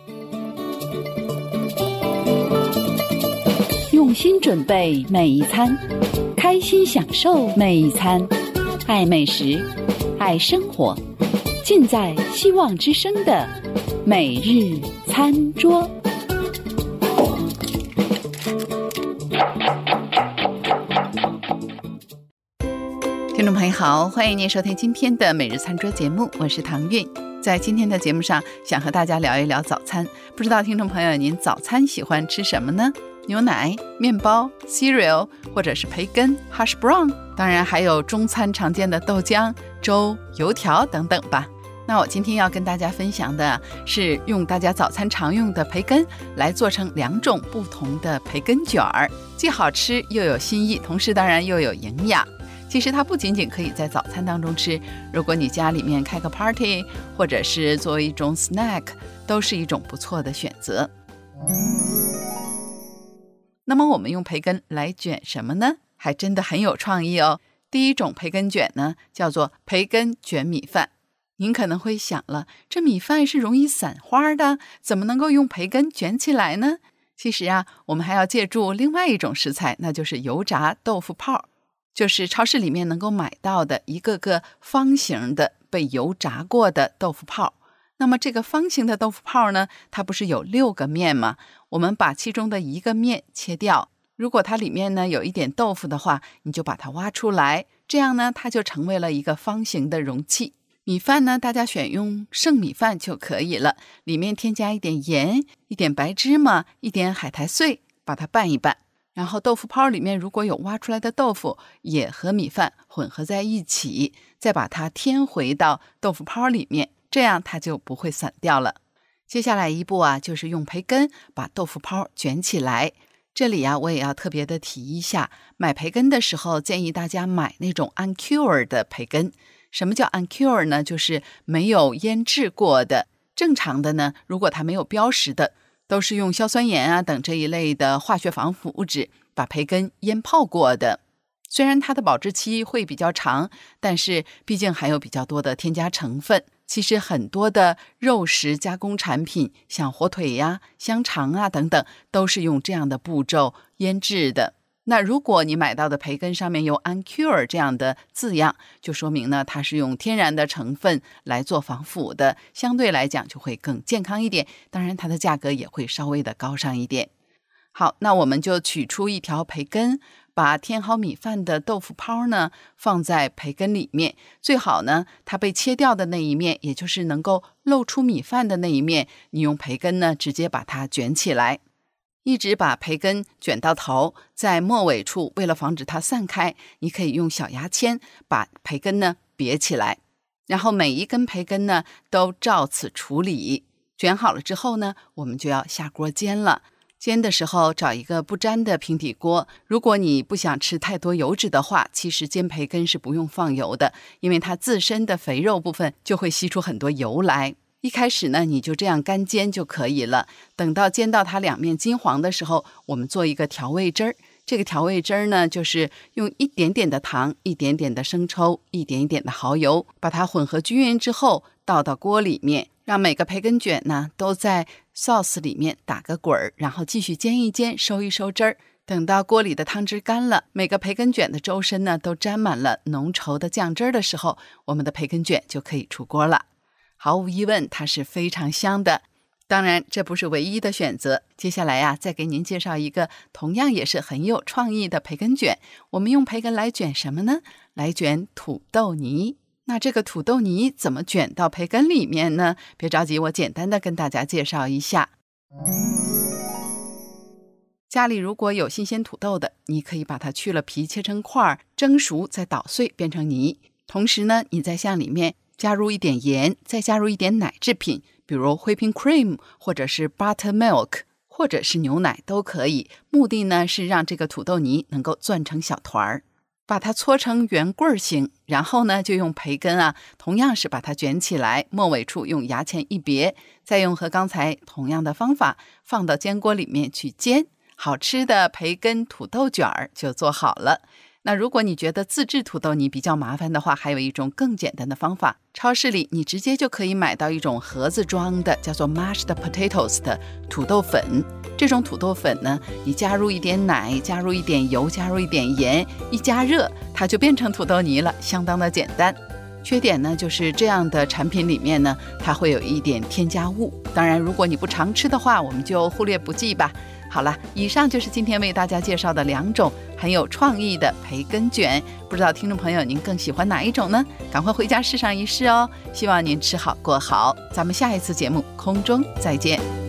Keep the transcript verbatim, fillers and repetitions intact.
用心准备每一餐，开心享受每一餐，爱美食，爱生活，尽在希望之声的每日餐桌。听众朋友好，欢迎您收听今天的每日餐桌节目，我是唐韵。在今天的节目上，想和大家聊一聊早餐。不知道听众朋友您早餐喜欢吃什么呢？牛奶、面包、cereal 或者是培根 hash brown， 当然还有中餐常见的豆浆、粥、油条等等吧。那我今天要跟大家分享的是用大家早餐常用的培根来做成两种不同的培根卷儿，既好吃又有新意，同时当然又有营养。其实它不仅仅可以在早餐当中吃，如果你家里面开个 party 或者是作为一种 snack， 都是一种不错的选择。那么我们用培根来卷什么呢？还真的很有创意哦。第一种培根卷呢，叫做培根卷米饭。您可能会想了，这米饭是容易散花的，怎么能够用培根卷起来呢？其实啊，我们还要借助另外一种食材，那就是油炸豆腐泡，就是超市里面能够买到的一个个方形的被油炸过的豆腐泡。那么这个方形的豆腐泡呢，它不是有六个面吗？我们把其中的一个面切掉，如果它里面呢有一点豆腐的话，你就把它挖出来，这样呢它就成为了一个方形的容器。米饭呢，大家选用剩米饭就可以了，里面添加一点盐、一点白芝麻、一点海苔碎，把它拌一拌。然后豆腐泡里面如果有挖出来的豆腐，也和米饭混合在一起，再把它添回到豆腐泡里面，这样它就不会散掉了。接下来一步啊，就是用培根把豆腐泡卷起来。这里啊，我也要特别的提一下，买培根的时候建议大家买那种 uncured 的培根。什么叫 uncured 呢？就是没有腌制过的。正常的呢，如果它没有标识的，都是用硝酸盐啊等这一类的化学防腐物质把培根腌泡过的。虽然它的保质期会比较长，但是毕竟还有比较多的添加成分。其实很多的肉食加工产品，像火腿呀、香肠啊等等，都是用这样的步骤腌制的。那如果你买到的培根上面有 uncured 这样的字样，就说明呢它是用天然的成分来做防腐的，相对来讲就会更健康一点，当然它的价格也会稍微的高上一点。好，那我们就取出一条培根，把添好米饭的豆腐泡呢放在培根里面，最好呢它被切掉的那一面，也就是能够露出米饭的那一面，你用培根呢直接把它卷起来，一直把培根卷到头，在末尾处为了防止它散开，你可以用小牙签把培根呢别起来，然后每一根培根呢都照此处理。卷好了之后呢，我们就要下锅煎了。煎的时候找一个不粘的平底锅，如果你不想吃太多油脂的话，其实煎培根是不用放油的，因为它自身的肥肉部分就会吸出很多油来。一开始呢，你就这样干煎就可以了。等到煎到它两面金黄的时候，我们做一个调味汁儿。这个调味汁儿呢，就是用一点点的糖、一点点的生抽、一点一点的蚝油，把它混合均匀之后，倒到锅里面，让每个培根卷呢都在 sauce 里面打个滚儿，然后继续煎一煎，收一收汁儿。等到锅里的汤汁干了，每个培根卷的周身呢都沾满了浓稠的酱汁的时候，我们的培根卷就可以出锅了。毫无疑问，它是非常香的。当然，这不是唯一的选择。接下来呀，再给您介绍一个同样也是很有创意的培根卷。我们用培根来卷什么呢？来卷土豆泥。那这个土豆泥怎么卷到培根里面呢？别着急，我简单的跟大家介绍一下。家里如果有新鲜土豆的，你可以把它去了皮，切成块，蒸熟再捣碎变成泥。同时呢，你再向里面加入一点盐，再加入一点奶制品，比如 whipping cream 或者是 buttermilk 或者是牛奶都可以。目的呢是让这个土豆泥能够攥成小团儿，把它搓成圆棍形，然后呢就用培根啊，同样是把它卷起来，末尾处用牙签一别，再用和刚才同样的方法放到煎锅里面去煎，好吃的培根土豆卷儿就做好了。 那如果你觉得自制土豆泥比较麻烦的话，还有一种更简单的方法，超市里你直接就可以买到一种盒子装的叫做 mashed potatoes 的土豆粉。这种土豆粉呢，你加入一点奶，加入一点油，加入一点盐，一加热它就变成土豆泥了，相当的简单。缺点呢，就是这样的产品里面呢，它会有一点添加物。当然如果你不常吃的话，我们就忽略不计吧。好了，以上就是今天为大家介绍的两种很有创意的培根卷，不知道听众朋友您更喜欢哪一种呢？赶快回家试上一试哦，希望您吃好过好，咱们下一次节目空中再见。